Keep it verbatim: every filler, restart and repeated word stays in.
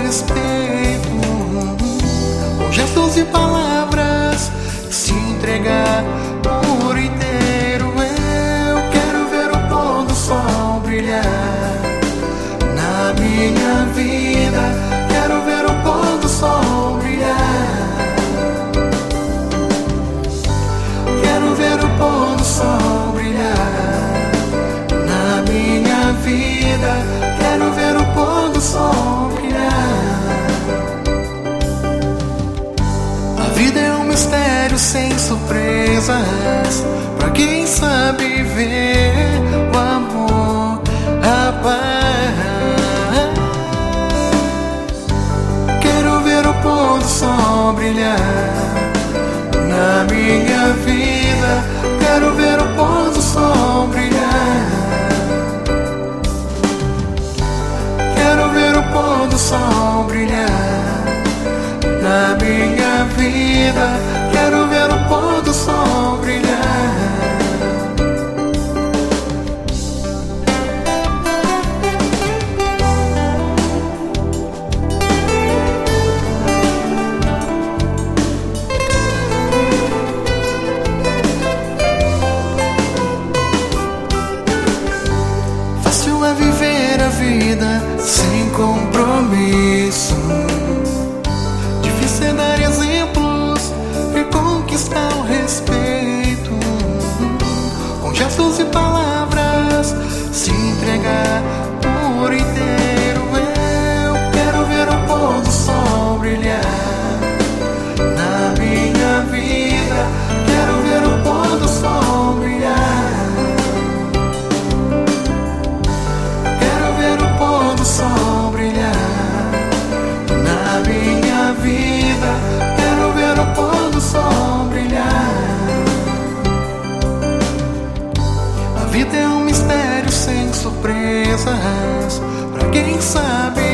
respeito, com gestos e palavras, se entregar por inteiro. Eu quero ver o pôr do sol brilhar na minha vida. Quero ver o pôr do sol brilhar. Quero ver o pôr do sol brilhar na minha vida. Quero ver o pôr do sol brilhar. A vida é um mistério sem surpresas, pra quem sabe ver o amor, a paz. Quero ver o pôr do sol brilhar na minha vida. Quero ver o pôr do sol brilhar. Quero ver o pôr do sol brilhar na minha vida. Quero ver o pôr do sol brilhar. Fácil é viver a vida sem compromisso, difícil é dar exemplos e conquistar o respeito, com gestos e palavras, se entregar por inteiro. Eu quero ver o pôr do sol brilhar na minha vida. Quero ver o pôr do sol brilhar. Quero ver o pôr do sol brilhar na minha vida. Quero ver o pôr do sol brilhar. A vida é um mistério sem surpresas, pra quem sabe